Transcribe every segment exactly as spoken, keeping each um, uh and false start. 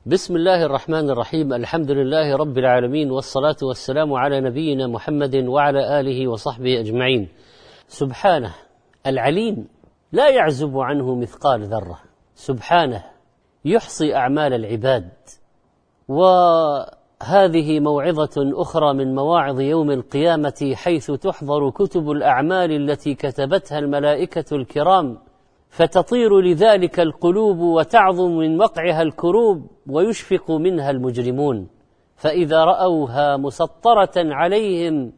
بسم الله الرحمن الرحيم. الحمد لله رب العالمين، والصلاة والسلام على نبينا محمد وعلى آله وصحبه أجمعين. سبحانه العليم، لا يعزب عنه مثقال ذرة. سبحانه يحصي أعمال العباد. وهذه موعظة أخرى من مواعظ يوم القيامة، حيث تحضر كتب الأعمال التي كتبتها الملائكة الكرام، فتطير لذلك القلوب وتعظم من وقعها الكروب، ويشفق منها المجرمون، فإذا رأوها مسطرة عليهم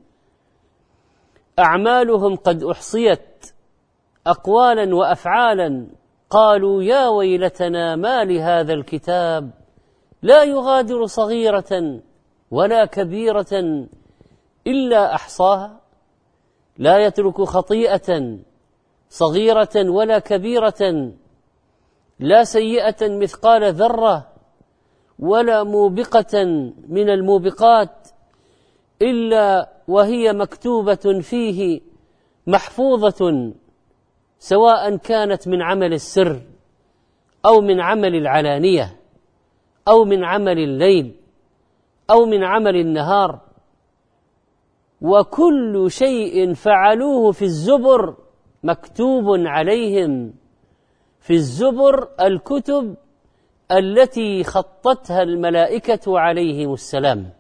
أعمالهم قد أحصيت أقوالا وأفعالا، قالوا يا ويلتنا ما لهذا الكتاب لا يغادر صغيرة ولا كبيرة إلا أحصاها، لا يترك خطيئة صغيرة ولا كبيرة، لا سيئة مثقال ذرة ولا موبقة من الموبقات إلا وهي مكتوبة فيه محفوظة، سواء كانت من عمل السر أو من عمل العلانية أو من عمل الليل أو من عمل النهار. وكل شيء فعلوه في الزبر مكتوب عليهم، في الزبر الكتب التي خطتها الملائكة عليهم السلام.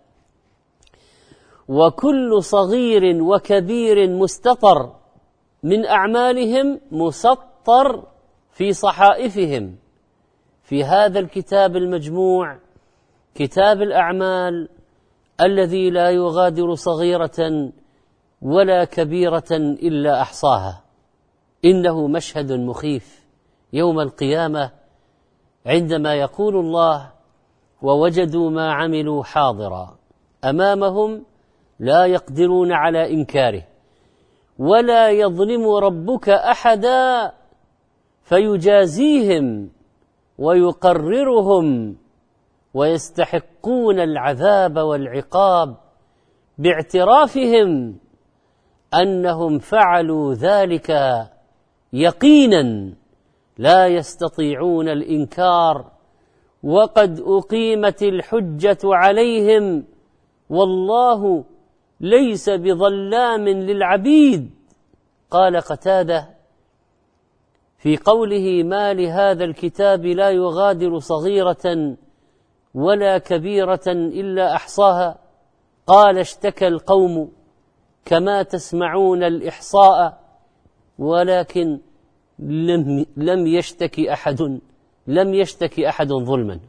وكل صغير وكبير مستطر من أعمالهم مسطر في صحائفهم، في هذا الكتاب المجموع، كتاب الأعمال الذي لا يغادر صغيرة ولا كبيرة إلا أحصاها. إنه مشهد مخيف يوم القيامة، عندما يقول الله ووجدوا ما عملوا حاضرا أمامهم لا يقدرون على إنكاره، ولا يظلم ربك أحدا فيجازيهم ويقررهم، ويستحقون العذاب والعقاب باعترافهم أنهم فعلوا ذلك يقينا، لا يستطيعون الإنكار، وقد أقيمت الحجة عليهم، والله ليس بظلام للعبيد. قال قتادة في قوله ما لهذا الكتاب لا يغادر صغيرة ولا كبيرة إلا أحصاها، قال اشتكى القوم كما تسمعون الإحصاء، ولكن لم, لم يشتكي أحد لم يشتكي أحد ظلما.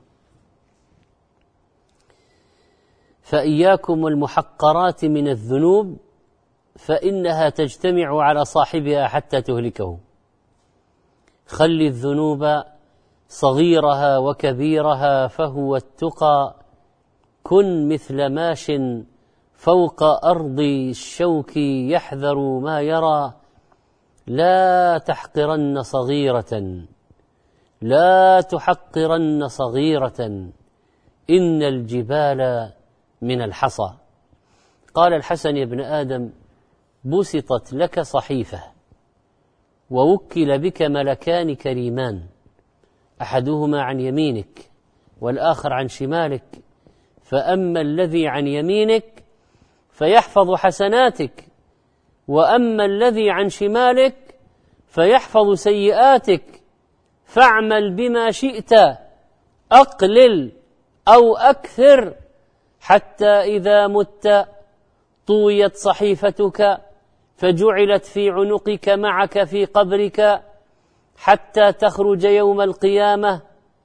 فإياكم المحقرات من الذنوب، فإنها تجتمع على صاحبها حتى تهلكه. خل الذنوب صغيرها وكبيرها فهو التقى، كن مثل ماش فوق أرض الشوك يحذر ما يرى، لا تحقرن صغيرة لا تحقرن صغيرة إن الجبال من الحصى. قال الحسن يا ابن آدم بسطت لك صحيفة ووكل بك ملكان كريمان، أحدهما عن يمينك والآخر عن شمالك، فأما الذي عن يمينك فيحفظ حسناتك، وأما الذي عن شمالك فيحفظ سيئاتك، فاعمل بما شئت أقلل أو أكثر، حتى إذا مت طويت صحيفتك فجعلت في عنقك معك في قبرك، حتى تخرج يوم القيامة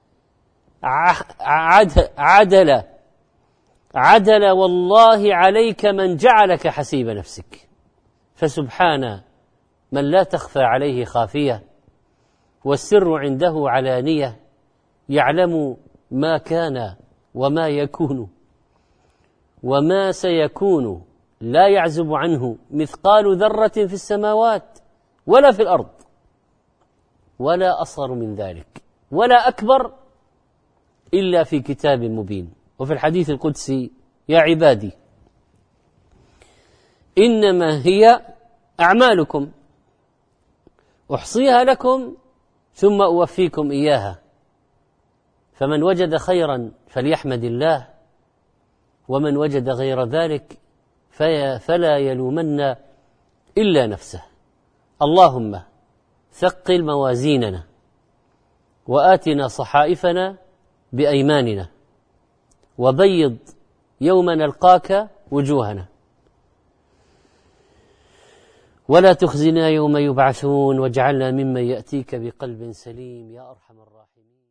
عدل عدل والله عليك من جعلك حسيب نفسك. فسبحان من لا تخفى عليه خافية، والسر عنده علانية، يعلم ما كان وما يكون وما سيكون، لا يعزب عنه مثقال ذرة في السماوات ولا في الأرض، ولا أصغر من ذلك ولا أكبر إلا في كتاب مبين. وفي الحديث القدسي يا عبادي إنما هي أعمالكم أحصيها لكم ثم أوفيكم إياها، فمن وجد خيرا فليحمد الله، ومن وجد غير ذلك فلا يلومن إلا نفسه. اللهم ثقل موازيننا وآتنا صحائفنا بأيماننا، وبيض يوم نلقاك وجوهنا، ولا تخزنا يوم يبعثون، واجعلنا ممن يأتيك بقلب سليم يا أرحم الراحمين.